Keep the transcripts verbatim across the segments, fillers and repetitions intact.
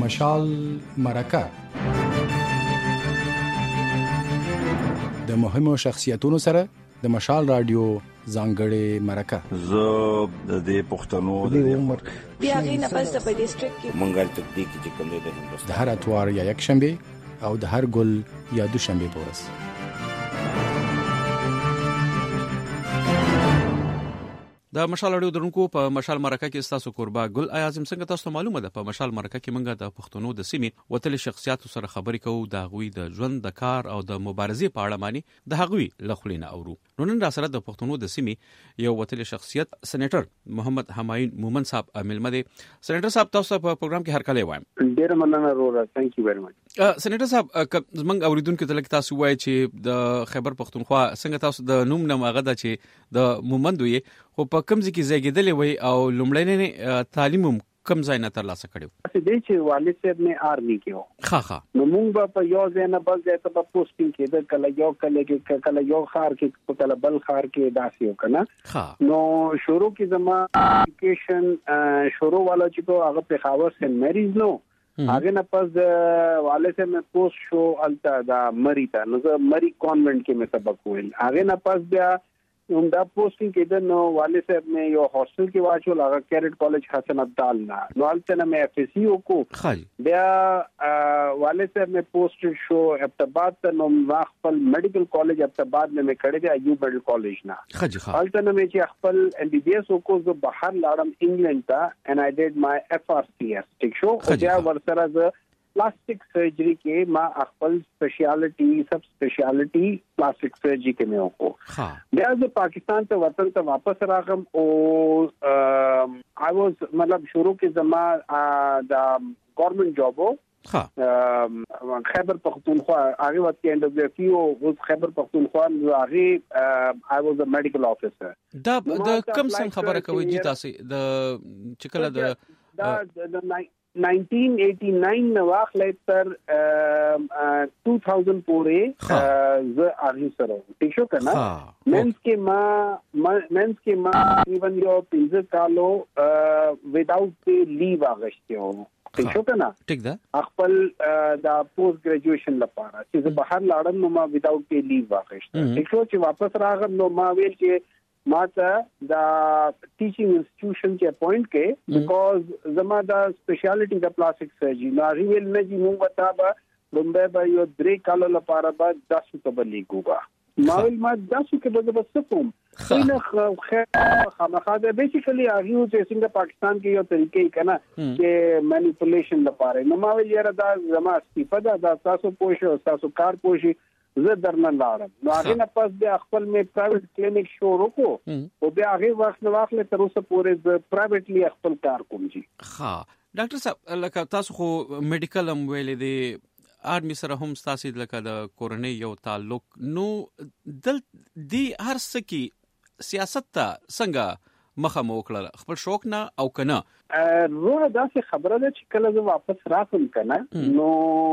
مشال مرکه د مهمو شخصیتونو سره د مشال رادیو ځانګړې مرکه زه د دې پښتنو د عمر بیا غي نه پس په ډیسټریکټ کې منګل تکتیک چې کوم دی د هندوستان د هر اتوار یا یک شنبه او د هر ګل یا دو شنبه پورس د مشال اړیو درونکو په مشال مرکه کې تاسو قربا ګل اعظم څنګه تاسو معلومه ده په مشال مرکه کې منګه د پښتنو د سیمې وتل شخصیت سره خبرې کوو د غوي د ژوند د کار او د مبارزې په اړه مانی د غوي لخلینه اورو نو نن را سره د پښتنو د سیمې یو وتل شخصیت سېنیټر محمد همایون مومن صاحب عامل مده سېنیټر صاحب تاسو په پروګرام کې هر کله وایم ډیر مننه رورا ثانک یو ویری مچ سېنیټر صاحب زمنګ اوریدونکو ته لکه تاسو وایي چې د خیبر پښتونخوا څنګه تاسو د نوم نه ماغه ده چې د مومند وي خو په کوم ځای کې زیږیدلې وي او لومړنی تعلیم کوم ځای نه ترلاسه کړو چې دې چې والد صاحب نه آرمي کې و ها ها نو موږ په یو ځای نه بل ځای ته په پوسټینګ کې د کله یو کله کې کله یو خار کې په کله بل خار کې داسې وکنه ها نو شروع کې زما اډوکیشن شروع والا چې کو هغه په خاور سن مریض نو هغه نه پس والد صاحب مې پوسټ شو الته دا مری ته نو مری کانوینټ کې مې سبق ویل هغه نه پس بیا نو دا پوسټینګ کې د نو والد صاحب مې یو هاستل کې واچول هغه کیرټ کالج حسن عبدال نه نو الته نه مې اف سی او کو بیا والد صاحب مې پوسټ شو ابتباد ته نو خپل میډیکل کالج ابتباد مې کړی دی ایوب میډیکل کالج نه خجي خا الته نه مې چې خپل ام بي بي اس او کو زه بهر لاړم انګلند ته and I did my F R C S ټیک شو او بیا ورسره زه پلاستیک سرجری کې ما خپل سپیشلیټي سب سپیشلیټي پلاستیک سرجری کې مې وکړو بیا زه پاکستان ته وطن ته واپس راغم او I was مطلب شروع کې زما د گورنمنت جاب وو خیبر پختونخوا هغه وخت کې اند اف پی او اوس خیبر پختونخوا هغه I was a medical officer دا د کوم څنګه خبره کوي چې تاسو د چکله د د nineteen eighty-nine نو واخلې تر two thousand پورې ز اغه سره ټیک شو کنه مینس کې ما مینس کې ما ایون یو پنځه کالو وداوت لیو اغشتو ټیک شو کنه ټیک ده خپل دا پوسټ ګریجویشن لپاره چې بهر لاړم نو ما وداوت لیو اغشتو ټیک شو چې واپس راغم نو ما ویل چې ماته دا ټیچینګ انسټیټیوشن کې اپوینټ کې بیکاز زما دا سپیشلیټي د پلاستیک سرجری نو ریویل نه جی موږ وتا به بمبه به یو درې کالو لپاره به داسې تبلیغ وکړه ما ویل ما داسې کې به بس کوم خینه خیر خامخا دا بیسیکلی هغه چې څنګه پاکستان کې یو طریقې کنا چې مانیپولیشن لپاره نو ما ویل یاره دا زما استفاده دا, دا تاسو پوښو تاسو کار پوښي زه درنه لاړم نو هغه نه پس بیا خپل مې پرایویټ کلینیک شروع وکړو او بیا هغه وخت نو واخلې تر اوسه پورې ز پرایویټلی خپل کار کوم جی ها ډاکټر صاحب لکه تاسو خو میډیکل هم ویلې دي آرمي سره هم تاسو لکه د کورنۍ یو تعلق نو دل دی هر سکی سیاست ته څنګه مخه مو وکړه خپل شوق نه او کنه روح داسې خبره ده چې کله زه واپس راځم کنه نو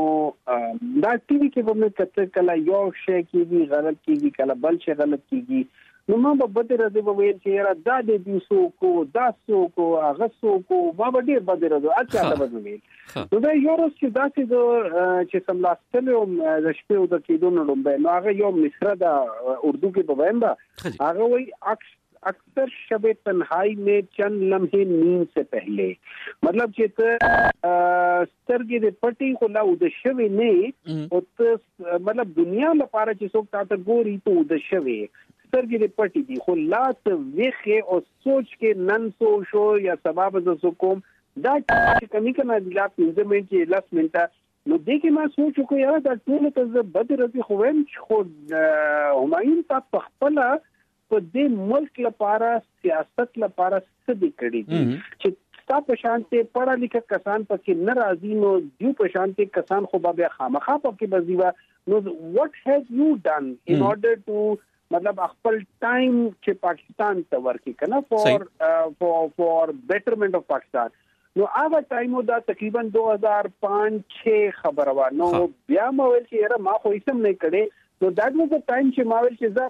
دا ټي وي کې به مې کته کله یو شی کېږي غلط کېږي کله بل شی غلط کېږي نو ما به بده راځي به ویل چې یاره دا دې دیسو کو دا سو کو هغه سو کو ما به ډیر بده راځي اچھا دا به ویل نو دا یو ورځ چې داسې چې سملاستل او د شپې د کېدو نه لومبه نو هغه یو مصره د اردو کې په وایم دا هغه وایي اکس اکثر شب تنہائی میں چند لمحے نیند سے پہلے مطلب چې ته سترګې د پټي خو لا د شوي نه او ته مطلب دنیا لپاره چې څوک تاسو ګوري ته د شوي سترګې د پټي دي خو لا ته ویخه او سوچ کې نن سو شو یا سبب ز کوم دا چې کمی کنه د لا پنځه منټ کې لاس منټه نو دې کې ما سوچ وکړ یاره دا ټول ته بد راځي خو ویم خو همایون تاسو خپل په دې ملک لپاره سیاست لپاره څه دي کړی دي چې تاسو په شانته پڑھا لیکه کسان پکې ناراضي نو دیو په شانته کسان خو به خامخا پکې بزیوا نو what have you done in order to مطلب خپل ټایم چې پاکستان ته ورکی کنه for for for betterment of Pakistan نو هغه ټایم دا تقریبا دو هزار پنځه شش خبره و نو بیا مو ویل چې یاره ما خو هیڅ نه کړې نو دا د ټایم چې ما ویل چې زه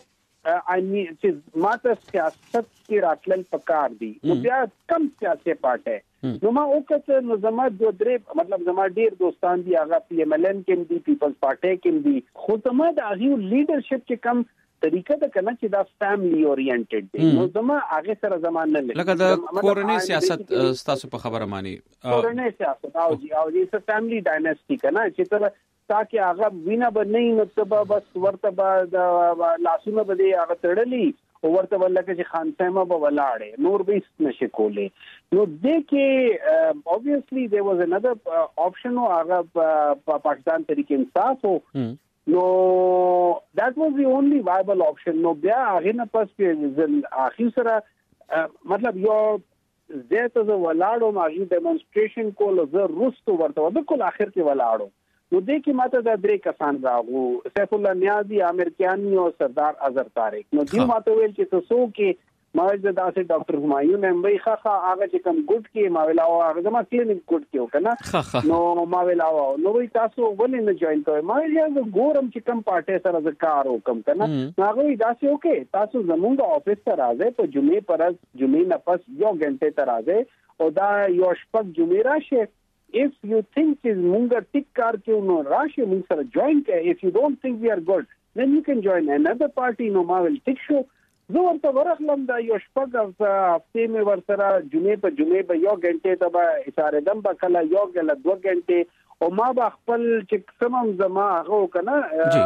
I mean چې ماته سیاست کې راتلل پکار دي نو بیا کم سیاسي پارټي نو ما وکړه نو زما د درې مطلب زما ډیر دوستان دي هغه پی ایم ایل ان کې دي پیپلز پارټي کې دي خو زما د هغه لیډرشپ کې کم طریقه د کنه چې دا فیملی اورینټډ دي نو زما هغه سره زمان نه لګي لکه د کورنۍ سیاست تاسو په خبره مانی کورنۍ سیاست او جی او جی څه فیملی ډایناسټي کنه چې تر تاکي هغه وینا باندې نو ته بس ورته به لاسونه به هغه تړلې او ورته ولکه چې خان سیمه به ولاړې نور به نشي کولې نو دې کې obviously there was another option او هغه په پاکستان طریقې انصاف او نو that was the only viable option نو بیا هغه نه پس په اخر سره مطلب یو زه ته ولاړو ماغي ډیمونستریشن کول زه روستو ورته د کول اخر کې ولاړو نو دې کې ماته د درې کسان راغو سیف الله نیازی عامر کیانی او سردار اظهر طارق نو دې ماته ویل چې تاسو کې ماجد داسې ډاکټر همایون هم وی خخه هغه چې کوم ګډ کې ما ویلا او هغه ما کلینیک ګډ کې وکنه نو ما ویلا نو وی تاسو ولې نه جوائن کوئ ما یې ګورم چې کوم پارټي سره ز کار وکم کنه هغه وی داسې اوکې تاسو زمونږ افیس ته راځئ په جمعې پر جمعې نه پس یو غنټه ته راځئ او دا یو شپږ جمعې راشه if you think is munga tik kar ke no rashi mung sara join ke if you don't think we are good then you can join another party no ma will tik show زه ورته ورغلم دا یو شپږ هفته مې ورسره جمعې په جمعې به یو غنټه ته به اشاره دم به کله یو غله دوه غنټه او ما به خپل چې سمم زما هغه کنه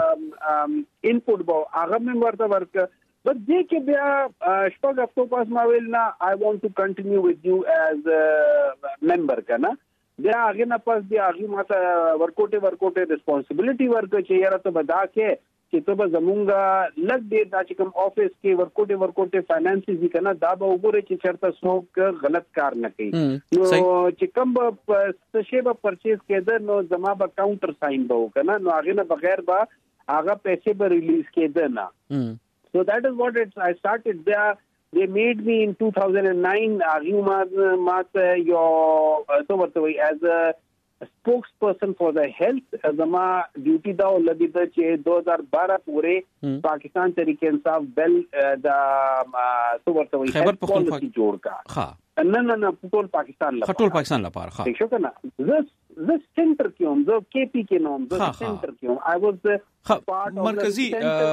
انپوټ به هغه مې ورته ورک بس دې کې بیا شپږ هفتو پاس ما ویل نه I want to continue with you as a member کنه بیا هغه نه پس بیا هغه ماته ورکوټه ورکوټه ریسپانسیبিলিټي ورک چې یاره ته بدا کې چې ته به زمونږه لګ دې دا چې کوم افیس کې ورکوټه ورکوټه فاینانسز دي کنه دا به وګوره چې چرته څوک غلط کار نه کوي نو چې کوم به څه به پرچیز کېده نو زما به کاونټر ساين به وکنه نو هغه نه بغیر به هغه پیسې به ریلیز کېده نه so that is what it I started there they made me in two thousand nine aguma mat yo so what as a spokesperson for the health azama duty da lagi da che two thousand twelve pure pakistan tarike insaf bell da so what health policy jod ka ha نه نه نه ټول پاکستان لپاره ټول پاکستان لپاره ها ٹھیک شو کنه زه زه سنټر کېوم زه کې پی کې نوم زه سنټر کېوم آی واز مرکزی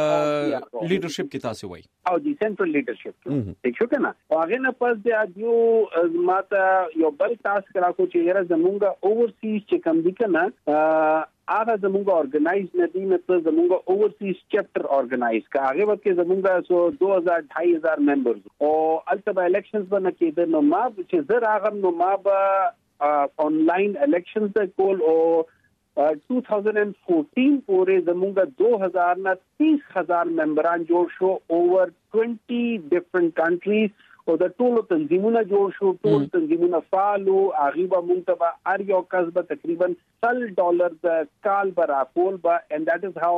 لیډرشپ کې تاسو وای او دی سنټرل لیډرشپ ٹھیک شو کنه هغه نه پس د یو ماته یو بل تاسو کرا کو چې یره زمونږه اوورسیز چې کم دي کنه هغه زمونږه ارګنایز نه دي مطلب زمونږه اوورسیز چپټر ارګنایز کا هغه وخت کې زمونږه سو two thousand two thousand ممبرز او البته الیکشنز باندې کې د نو ما چې زه راغم نو ما به آنلاین الیکشنز د کول او two thousand fourteen پورې زمونږه two thousand نه thirty thousand ممبران جوړ شو اوور twenty different countries او د ټولو تنظیمونو جوړ شو ټول تنظیمونو فعالو هغه به منتبه ار یو کسب تقریبا one ډالر د کال برا کول با and that is how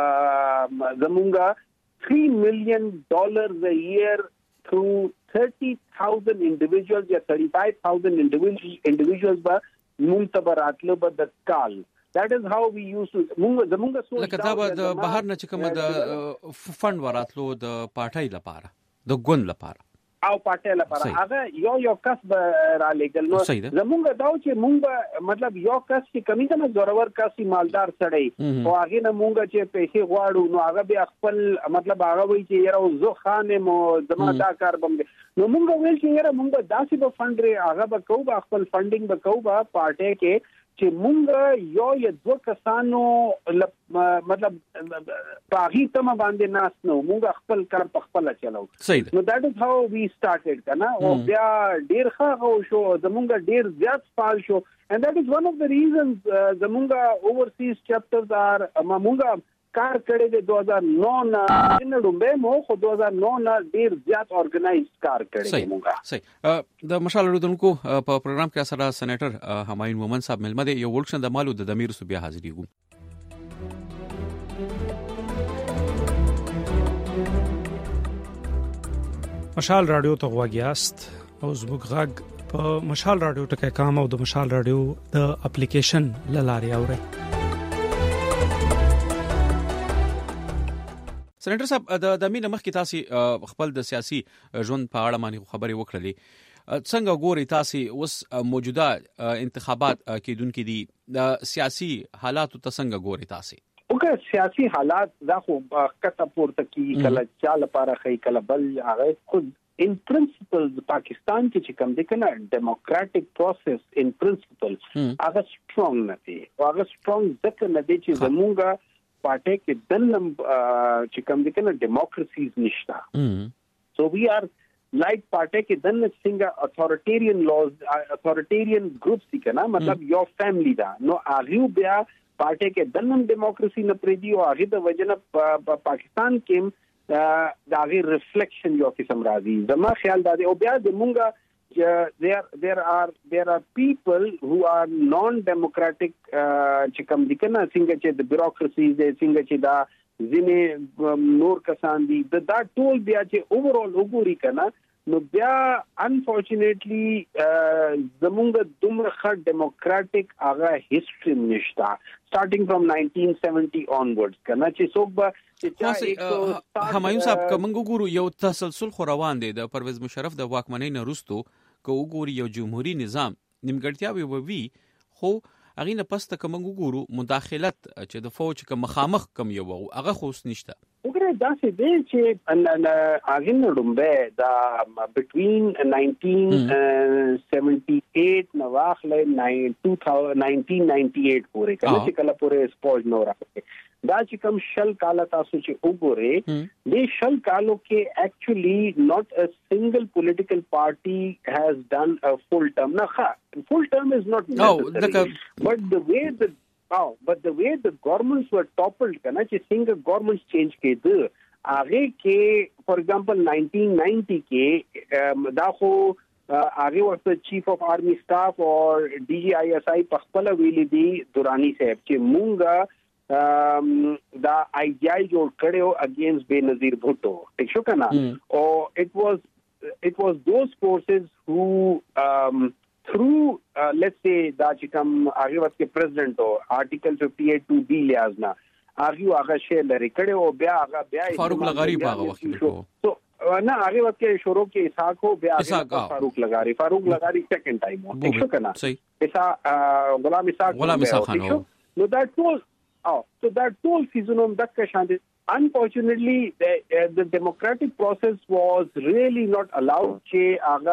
زمونږه three million dollars a year through thirty thousand individuals یا thirty-five thousand individuals individuals با منتبه راتلو به د کال that is how we used to زمونږه زمونږه سو لکه دا د بهر نه چې کوم د فند وراتلو د پارټای لپاره د ګوند لپاره او پټه لپاره هغه یو یو کس به را لګل نو زمونږ دا چې مونږ مطلب یو کس چې کمی نه زورور کسي مالدار سړی او هغه نه مونږ چې پیسې غواړو نو هغه به خپل مطلب هغه وایي چې یره زو خانه مو زما دا کار بم نو مونږ ویل چې یره مونږ داسې به فند لري هغه به کوو به خپل فندینګ به کوو به پارټي کې چې مونږ یو یا دوه کسانو مطلب باغی تم باندې ناس نو مونږ خپل کار په خپل چلو نو that is how we started کنه او بیا ډیر ښه شو زمونږ ډیر زیات فعال شو and that is one of the reasons زمونږ overseas chapters are مونږ کار کړی د two thousand nine نه نړمبه مو خو two thousand nine نه ډیر زیات ارګنایز کار کړی مونږه صحیح د مشال اردوونکو په پروګرام کې سره سېنیټر همایون مومن صاحب ملمه دی یو ورکشن د مالو د دمیر صوبیا حاضرې وو مشال رادیو ته غواګیاست او زموږ غږ په مشال رادیو ټکي کام او د مشال رادیو د اپلیکیشن لاري اوري سېنټر صاحب د د مين مخ کې تاسو خپل د سیاسي ژوند په اړه باندې خبرې وکړلې څنګه ګوري تاسو اوس موجوده انتخابات کېدونکو دي د سیاسي حالات ته څنګه ګوري تاسو وګوره سیاسي حالات دا خو کته پورته کی کله چا لپاره خې کله بل هغه خود in principle پاکستان کې چې کوم د کنه ډیموکراټک پروسس in principle هغه strong نه دی هغه strong ځکه نه دی چې زمونږه پارټي کې دنم چې کوم د کنه ډیموکراسي نشته so we are like پارټي کې دن څنګه اتھورټیرین لاز اتھورټیرین ګروپس دي کنه مطلب یو فیملی دا نو هغه بیا پارټي کې دنم ډیموکراسي نه پریدي او هغه د وجنه پاکستان کې دا غي ریفلیکشن یو قسم راځي زما خیال دا دی او بیا د مونږه there there are there are people who are non democratic چې کوم دي کنه څنګه چې د بیوروکراسي د څنګه چې دا ځینې نور کسان دي دا ټول بیا چې اوورال وګوري کنه نو بیا انفورچونټلی زمونږ دومره ښه ډیموکراټک هغه هیستوري نشته سٹارټینګ فرام nineteen seventy onwards کنه چې څوک به چې همایون صاحب کوم وګورو یو تسلسل خو روان دی د پرویز مشرف د واکمنۍ نه وروسته کو وګوري یو جمهوریت نظام نیمګړتیاوي ووي خو اغه نه پسته کوم وګورو مداخلت چې د فوج کوم مخامخ کوم یو هغه خو نشته وګوره دا څه دی چې اغه نه رومبه دا بټوین nineteen seventy-eight نو واخلې nineteen ninety-eight پورې کله چې کله پورې سپوج نو راځي دا چې کوم شل کال تاسو چې وګوره د شل کالو کې actually not a single political party has done a full term نه full term is not necessary no, but the way the oh, but the way the governments were toppled kana چې څنګه governments change کېده هغه کې for example nineteen ninety کې دا خو هغه ورته چیف اف آرمی سٹاف او ډي جی آی ایس آی په خپل ویلي دي دورانی صاحب چې مونږه دا آی جی آی جوړ کړو اگینست بینظیر بھٹو ٹھیک شو کنه او it was it was those forces who um, through uh, let's say دا چې کوم هغه وخت کې پریزیډنټ او آرټیکل fifty-eight two بی لیاز نه هغه هغه شی لري کړو او بیا هغه بیا فاروق لغاری په هغه وخت کې تو نه هغه وخت کې شروع کې اسحاق هو بیا فاروق لغاری فاروق لغاری سیکنډ ټایم هو ټیک شو کنه اسحاق غلام اسحاق غلام اسحاق خان نو دا ټول Oh, so that whole season of that question, unfortunately, the, uh, the democratic process was really not allowed. Che aga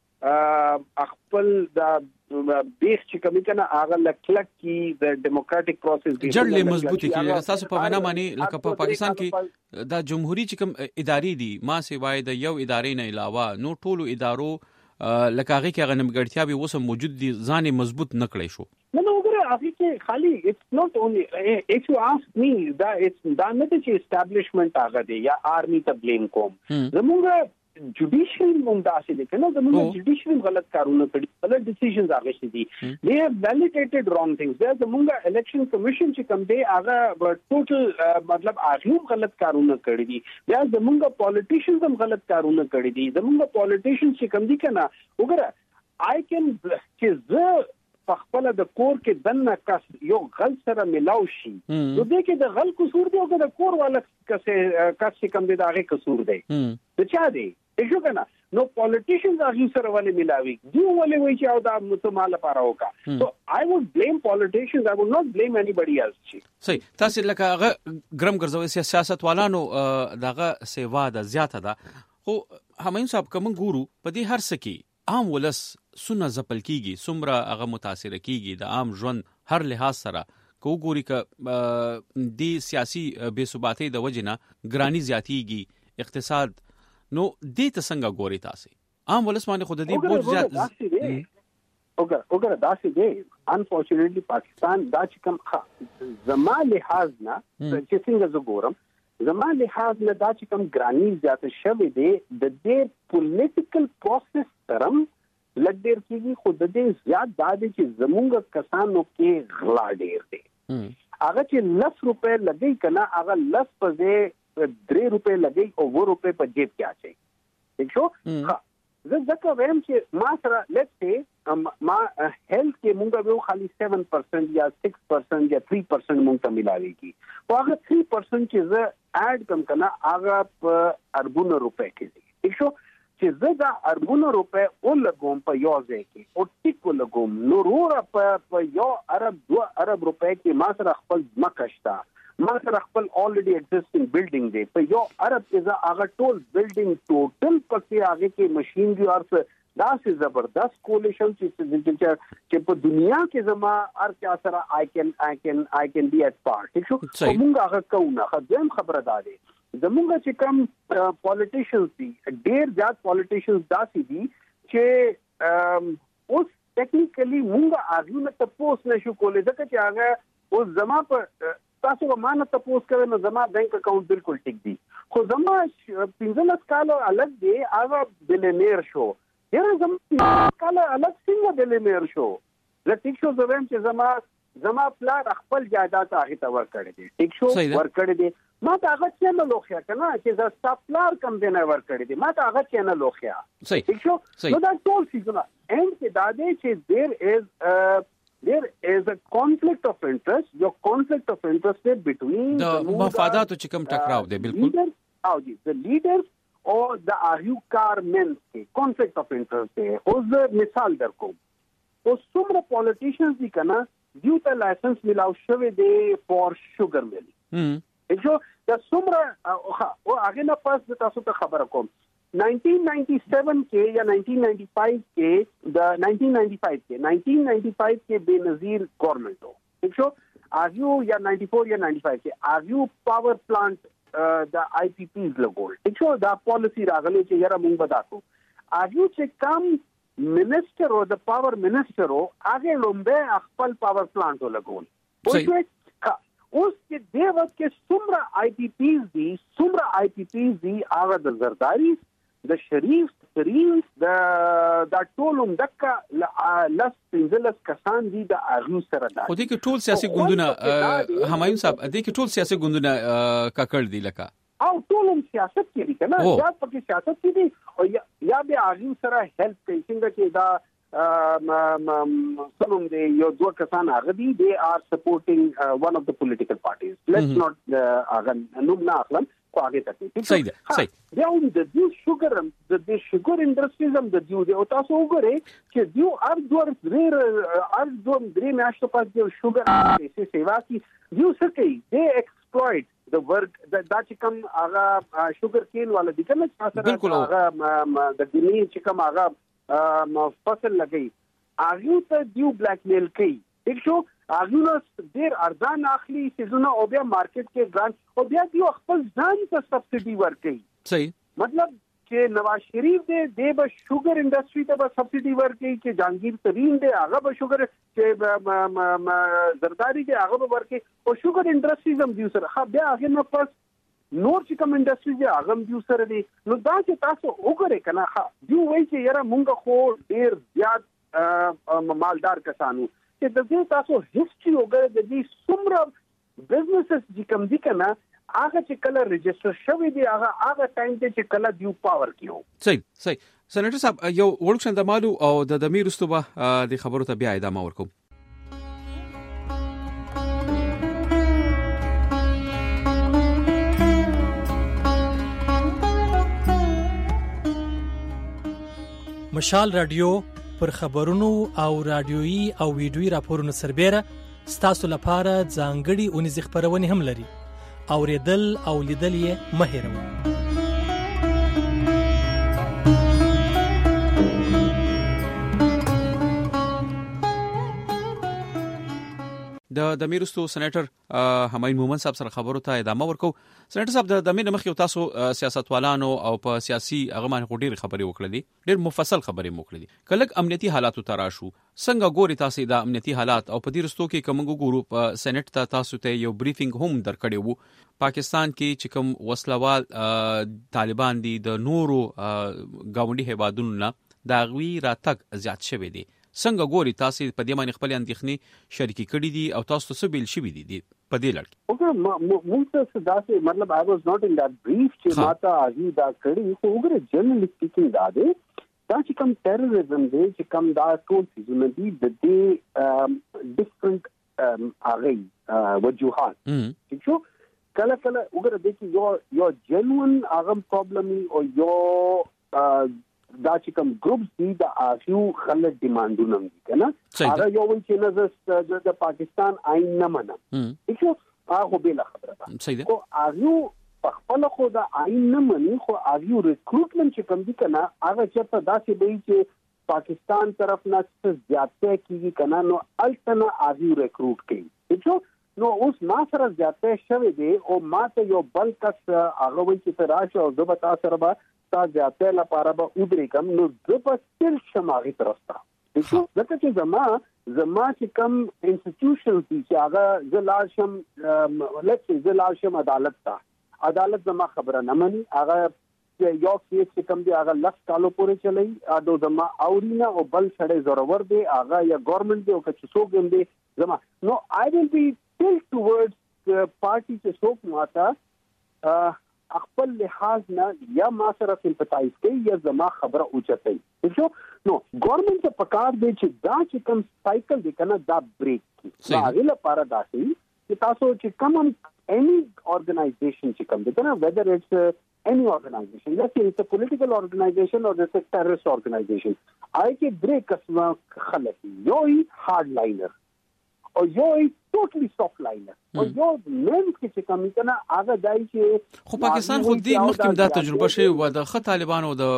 akpal the بیخ چې کوم کنه هغه لکلک کی د ډیموکراټک پروسس دی جړلې مضبوطی کی اساس په وینا باندې لکه په پاکستان کې د جمهوریت چې کوم ادارې دي ما سیوای د یو ادارې نه علاوه نو ټولو ادارو لکه هغه کې غنمګړتیا به وسه موجود دي ځان مضبوط نکړې شو نو وګوره هغه کې خالی it's not only if you ask me that it's دا نه چې establishment هغه دی یا آرمی ته بلیم کوم زموږ جوډیشل مونږه دي کنه زموږ جوډیشل غلط کارونه کړي غلط ډیسیژنز هغه شي دي they have validated wrong things there زموږ الیکشن کمیشن چې کوم دی هغه ټوټل مطلب هغه غلط کارونه کړي دي یا زموږ پالیټیشنز هم غلط کارونه کړي دي زموږ پالیټیشنز چې کوم دي کنه وګوره I can چې زه خپل د کور کې دنه کس یو غل سره ملاو شي نو دې کې د غل قصور دی او د کور والا کسه کس کم دی دا غي قصور دی څه چا دی ایشو کنه نو پالیټیشنز هغه سره ولې ملاوي دی ولې وایي چې او دا متمال لپاره وکا so I would blame politicians I would not blame anybody else شي صحیح تاسو لکه هغه ګرم ګرځوي سیاست والانو دغه سیوا د زیاته ده خو همین صاحب کوم ګورو په دې هر سکی عام ولس سونه زپل کیږي سمره هغه متاثر کیږي د عام ژوند هر لحاظ سره کو ګوري ک د سیاسي بے ثباتۍ د وجنه ګرانی زیاتیږي اقتصاد نو دې ته څنګه ګوري تاسو عام ولس باندې خود دې بوج زیات وګوره وګوره داسې دی انفورچونټلی پاکستان دا چې کوم زما لحاظ نه چې څنګه زه ګورم زما لحاظ نه دا چې کوم ګرانی زیات شوی دی د دې پولیټیکل پروسس ترم لګ ډیر کیږي خو د دې زیات دادې چې زمونږ کسانو کې غلا ډیر دی هغه چې لس روپے لګي کنه هغه لس په ځای درې روپے لګي او و روپے په جیب کې اچي ٹھیک شو زه ځکه وایم چې ما سره لیټس سي ما هیلث کې مونږ به خالي seven percent یا six percent یا three percent مونږ ته ملاويږي او هغه three percent چې زه اډ کوم کنه هغه په اربونو روپے کې دي ٹھیک شو چې زه دا اربونو روپے او لګوم په یو ځای کې او ټیک لګوم نو ورو په یو ارب دو ارب روپے کې ما سره خپل مکشتا ما سره خپل already existing building دی په یو ارب کې هغه ټول building ټوټل پکې هغه کې ماشينري او دا سه زبردست کولیشن چې چې په دنیا کې زما هر چا سره I can I can I can be at part ٹھیک شو موږ هغه کوونه خدام خبره ده زموږ چې کوم پالیټیشنز دي ډېر زیات پالیټیشنز داسې دي چې اوس ټیکنیکلی موږ هغه نه تاسو نشو کولای ځکه چې هغه اوس زما په تاسو ومانه تاسو کوي نو زما بانک اکاؤنٹ بالکل ټیک دي خو زما پنځه کالو الګ دی هغه بلینیر شو ډېر زما کالو الګ څنګه بلینیر شو زه ټیک شو زم چې زما زما پلان خپل جایداد هغه ته ور کړی دی ټیک شو ور کړی دی ما ته هغه څه نه لوخیا کنه چې دا سپلار کم دی نه ور کړی دی ما ته هغه څه نه لوخیا صحیح ٹھیک شو نو دا ټول څه نه اند کې دا دی چې there is there is a conflict of interest your conflict of interest between the مفادات چې کوم ټکراو دی بالکل او دي the leaders or the argucar men کې conflict of interest دی اوس مثال درکو اوس څومره politicians دي کنه دیو ته لایسنس ملاو شوی دی فور شوګر مل جو د څومره او هغه نه پاس د تاسو ته خبره کوم nineteen ninety-seven کې یا nineteen ninety-five کې د nineteen ninety-five کې nineteen ninety-five کې بنظیر گورنمنت هو ٹھیک شو اجو یا ninety-four یا ninety-five کې اجو پاور پلانٹ د آی پی پیز لګول ٹھیک شو دا پالیسی راغلی چې یاره مونږ بداتو اجو چې کم منسٹر او د پاور منسٹر او هغه لومبه خپل پاور پلانټ لګول اوس چې د وخت کې څومره آی پی پیز دي څومره آی پی پیز دي هغه د زرداری د شریف ترین د د ټولم دکا لس پنځلس کسان دي د اغلو سره ده خو دې کې ټول سیاسي ګوندونه همایون صاحب دې کې ټول سیاسي ګوندونه کاکړ دي لکه او ټولم سیاست کې دي کنه یا پکې سیاست کې دي او یا به اغلو سره هیلپ کوي څنګه چې دا some of the your two kasan agadi they are supporting uh, one of the political parties let's mm-hmm. not agan numna akhlan ko aage tak sahi sahi they own the due sugar the, the sugar industries and the due they taso ugare ke due ar due rare ar due dre national pas the sugar se seva ki due sakai they exploit the work that that come aga sugar cane wala dikana asara aga the dini chikam aga فصل لګي اغه ته دیو بلیک میل کوي ٹھیک شو اغه نو ډیر ارزان اخلي سيزونه او بیا مارکیټ کې ګرانټ او بیا دیو خپل ځان ته سبسيډي ورکړي صحیح مطلب چې نواز شریف دې د به شوګر انډستری ته به سبسيډي ورکړي چې جهانگیر ترين دې هغه به شوګر چې زرداری دې هغه به ورکړي او شوګر انډستریز هم دیو سره بیا هغه نو پس نور چې کوم انډستری دی هغه دیو سره دی نو دا چې تاسو وګورئ کنه دیو وایي چې یاره مونږ خو ډیر زیات مالدار کسانو چې د دې تاسو هیستوري وګورئ د دې څومره بزنسز چې کوم دي کنه هغه چې کله ريجستر شوی دی هغه هغه ټایم ته چې کله دیو پاور کیو صحیح صحیح سېنیټر صاحب یو ورکشن د مالو او د دمیر استوبه د خبرو ته بیا ادامه ورکوم مشال رادیو پر خبرونو او رادیويي او ویډیويي راپورونو سربېره ستاسو لپاره ځانګړي اونیز خبرونه هم لري اوریدل او لیدل یې مه هېروئ د د میرستو سېنیټر همایون مومن صاحب سره خبرو ته ادامه ورکو سېنیټر صاحب د دمه مخ یو تاسو سیاستوالانو او په سیاسي هغه باندې ډېر خبرې وکړې ډېر مفصل خبرې وکړې کله امنیتي حالاتو تراشو څنګه ګوري تاسو د امنیتي حالات او په دې رستو کې کومو ګورو په سېنیټ ته تاسو ته یو بریفینګ هم درکړی وو پاکستان کې چې کوم وسلوال طالبان دي د نورو گاونډي هیوادونو نه دا غوي راتګ زیات شوی دی څنګه ګوري تاسو په دې باندې خپل اندېښنې شریکي کړې دي او تاسو څه بیل شوی دي په دې لړ کې اوګه موږ څه داسې مطلب I was not in that brief چې ماته اږي دا کړی خو وګوره جنرال سپیکینګ دا دی دا چې کوم ټیرریزم دی چې کوم دا ټول څیزونه دي د دې ډیفرنٹ هغه وجوهات چې شو کله کله وګوره د چې یو یو جنوین هغه پرابلم او یو دا چې کوم ګروپس دي د آشیو خلک ډیمانډونه دي کنه هغه یو چې نه د پاکستان آئین نه منم چې هغه به لا خبره ده صحیح ده او آشیو په خپل خو د آئین نه مني خو آشیو ریکروټمنټ چې کوم دي کنه هغه چې په داسې دی چې پاکستان طرف نه څه زیاته کیږي کنه نو الټنه آشیو ریکروټ کوي چې نو اوس ما سره زیاته شوه دی او ما ته یو بل کس هغه وایي چې راشه او زه به تاسو سره به تاسو زیاته لپاره به ودرې کوم نو زه به ستل شماغي ترستا چې ځکه چې زما زما چې کوم انسټیټیوشنز دي چې هغه زه لاشم لکه زه لاشم عدالت ته عدالت زما خبره نه مني هغه یو کیس چې کوم دی هغه لس کالو پورې چلی اډو زما اورینا او بل سړی ضرور دی هغه یا ګورنمنت دی او که څوک هم دی زما نو آی ویل بی ټیل ټورډز پارټي چې څوک ماته خپل لحاظ نه یا ما سره سمپتایز کوي یا زما خبره اوچتای شو نو ګورنمنت ته پکار دی چې دا چې کوم سایکل دی کنه دا بریک کی دا غل لپاره دا شي چې تاسو چې کوم any organization چې کوم دی کنه whether it's uh, any organization let's say it's a political organization or it's a terrorist organization آی کې بریک اسما خلک یو هارډلاینر او یو ټوټلی سافټ لاینر او یو مین چې کوم کنه هغه دای چې خو پاکستان خو دې مخکې دا تجربه شوی و د خط طالبان او د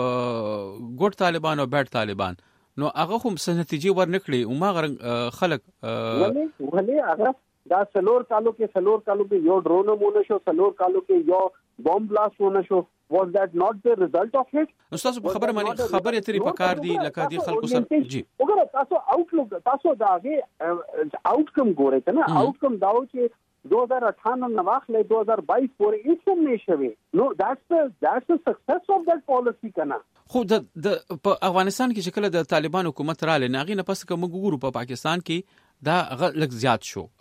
ګوټ طالبان او بیٹ طالبان نو هغه هم څه نتیجې ورنکړي او ما غره خلک ولې ولې هغه دا سلور کالو کې سلور کالو کې یو ډرون مونږ شو سلور کالو کې یو بوم بلاست ونه شو was that not the result of it نو تاسو په خبره باندې خبرې تری پکار دي لکه دي خلکو سره جی وګوره تاسو آوټلوک تاسو دا هغه آوټکم ګورئ کنه آوټکم داو چې دو ہزار اٹھانوے نواخله دو ہزار بائیس پورې هیڅ نه شوي نو that's the that's the success of that policy کنه خو د په افغانستان کې چې کله د طالبان حکومت رااله ناغي نه پس کوم ګورو په پاکستان کې دا لږ زیات شو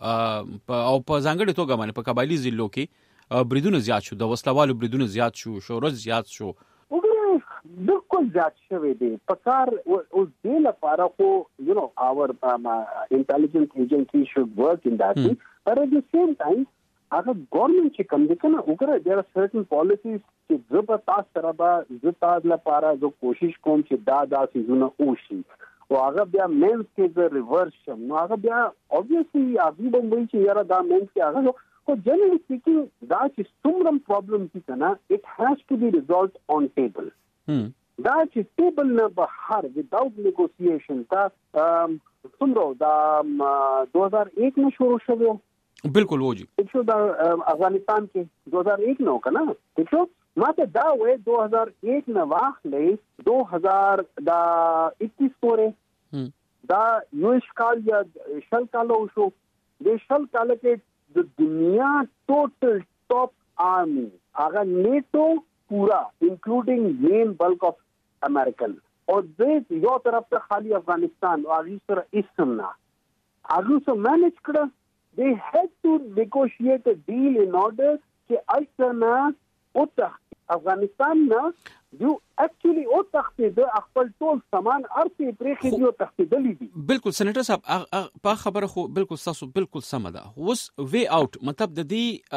او په ځانګړي توګه باندې په قبایلی ضلعو کې بریدونه زیات شو د وسلوالو بریدونه زیات شو شورش زیات شو وګوره بالکل زیات شوی دی پکار اوس دې لپاره خو you know our um, uh, intelligence agency should work in that hmm. but at the same time هغه ګورنمنت چې کوم دي کنه وګوره there are certain policies چې زبر تاسو سره به زتا لپاره جو کوشش کوم چې دا دا سيزونه وشي او هغه بیا مینس کې د ریورس شم نو هغه بیا obviously هغه به وایي چې یاره دا مینس کې هغه So generally speaking, that is some problem ki kana, it has to be resolved on table. Hmm. That is table na bahar without negotiation. Ta um, sumro da um, دو ہزار ایک में شروع شوه. بالکل وہ جی. دیکھو دا افغانستان کې دو ہزار ایک में ہوکا نا. دیکھو ماته دا وې دو ہزار ایک में واخلې دو ہزار دا اکیس پورې. هم. دا یوش کال یا شل کالو شو. د شل کال کې د دنیا ټوټل ټاپ آرمی هغه نیټو پورا انکلوډینګ مین بلک اف امریکن او د یو طرف ته خالی افغانستان او هغه سره اسمنا هغه سره مانج کړه they had to negotiate a deal in order چې الټنا او ته افغانستان نه جو اکچولی او تخته د خپل ټول سامان ارته پرېخي دی او تخته دلی دي بالکل سېنیټر صاحب په خبره خو بالکل تاسو بالکل سم ده اوس وی اوټ مطلب د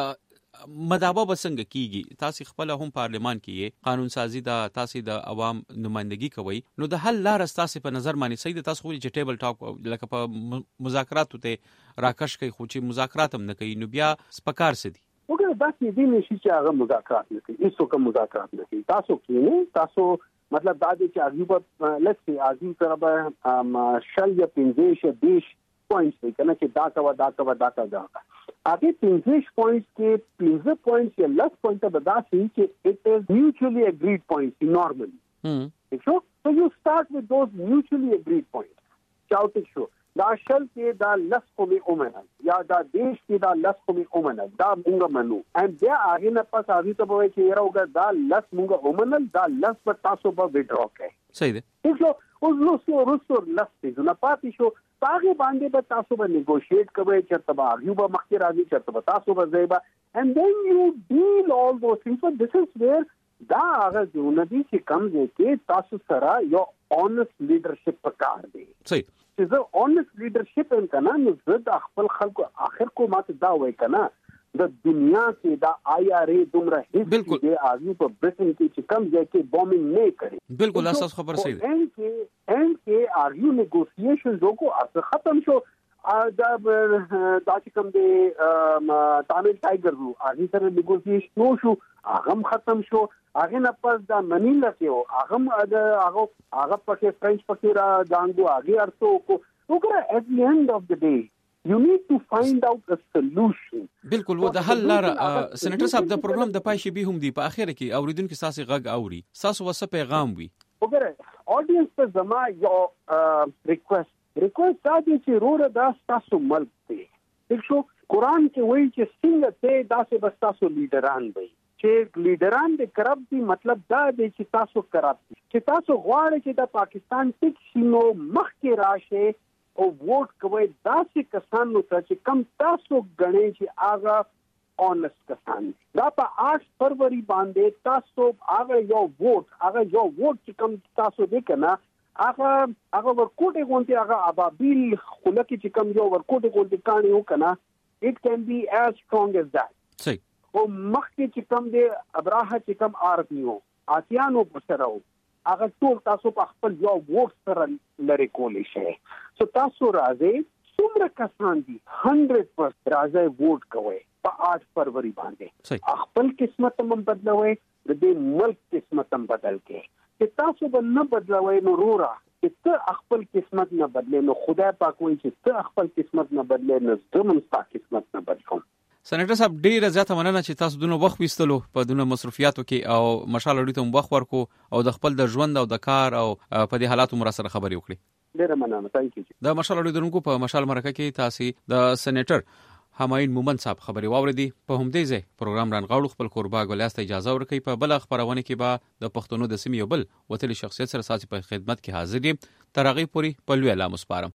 دې مدابه بسنګ کیږي تاسو خپل هم پارلیمان کې قانون سازی دا تاسو د عوام نمائندګي کوي نو د حل لار تاسو په نظر باندې صحیح تاسو خو چې ټیبل ټاک لکه په مذاکراتو ته راکش کوي خو چې مذاکرات هم نه کوي نو بیا سپکار سدي وګوره دا چې دې نشي چې هغه مذاکرات نه کوي هیڅ کوم مذاکرات نه کوي تاسو کې نه تاسو مطلب دا دی چې عجیب لکه عجیب سره به شل یا پنځه دیش پوینټس دی کنه چې دا کا دا کا دا کا دا هغه پنځه پوینټس کې پنځه پوینټس یا لس پوینټس به دا شي چې it is mutually agreed points normally هم so so you start with those mutually agreed points چاوته شو دا شل کې دا لس کومي اومنه یا دا دیش کې دا لس کومي اومنه دا مونږ منو ان بیا هغه نه پس هغه ته وایي چې راوګه دا لس مونږ اومنه دا لس په تاسو په وډرا کې صحیح ده نو اوس نو سو رسو لس دې نه پاتې شو هغه باندې به تاسو به نیګوشیټ کوئ چې تبا هغه به مخکې راځي چې تبا تاسو به ځایبا and then you deal all those things so this is where دا هغه ځونه دي چې کم ځای کې تاسو سره یو اونست لیډرشپ پکار دی. صحیح. چې زه اونست لیډرشپ هم کنه نو زه د خپل خلکو اخر کو ماته دا وای کنه د دنیا کې دا آی آر ای دومره هیڅ دی اږي په برټن کې چې کم ځای کې بومینګ نه کړي. بالکل اساس خبر صحیح ده. ان کې ان کې آر یو نیګوسییشن زوکو اصل ختم شو دا دا چې کوم دی تامل ټایګر وو هغه سره نیګوسییشن نو شو هغه ختم شو. هغه نه پس دا منیلا کې هغه هغه هغه پکې فرنچ پکې را دانګو هغه ارتو کو وګوره at the end of the day you need to find out a solution. بالکل و د حل لار سېنیټر صاحب د پرابلم د پای شي به هم دی په اخر کې اوریدونکو ساسي غږ اوري ساسو وسه پیغام وي. وګوره اډینس ته زما یو ریکوست ریکوست دا دی چې روره دا تاسو ملک دی. ٹھیک شو قرآن کې وایي چې څنګه ته داسې بس تاسو لیډران وي چې لیډران د کرپټ دي مطلب دا دی چې تاسو کرپټ دي چې تاسو غواړئ چې د پاکستان ټیک شینو مخکې راشه او ووټ کوي داسې کسانو ته چې کم تاسو غنئ چې هغه اونست کسان دا په آٹھ فروری باندې تاسو هغه یو ووټ هغه یو ووټ چې کم تاسو دې کنه هغه هغه ورکوټي غونډي هغه ابابیل خلک چې کم یو ورکوټي غونډي کاني وکنه it can be as strong as that. صحیح. او مخکې چې کم دې ابراهه چې کم آرپیو آسیانو بسرو هغه ټول تاسو په خپل یو ووټ سره لری کولی شئ. سو تاسو راځي څومره کسان دي هندرد پرسنټ راځي ووټ کوي په آٹھ فروری باندې خپل قسمت هم بدلوي د دې ملک قسمت هم بدل کې چې تاسو به نه بدلوي نو رورا چې ته خپل قسمت نه بدلې نو خدای پاک وایي چې ته خپل قسمت نه بدلې نو زه هم ستا قسمت نه بدلوم. سېنیټر صاحب ډیره زیاته مننه چې تاسو دونه وخت وستلو په دونه مصرفیاتو کې او مشال اړیته هم وخت ورکو او د خپل د ژوند او د کار او په دې حالاتو مر سره خبرې وکړي. ډیره مننه. ثانک یو. د مشال اړیدونکو په مشال مرکه کې تاسو د سېنیټر همایون مومند صاحب خبري واوریدي. په همدې ځای پروګرام رانغاړو خپل قربا ګولیاست اجازه ورکړي په بل خبرونه کې به د پښتونو د سیمې یو بل وتلی شخصیت سره ساتي په خدمت کې حاضر دي. ترغیب پوری په لوی اعلان مسپارم.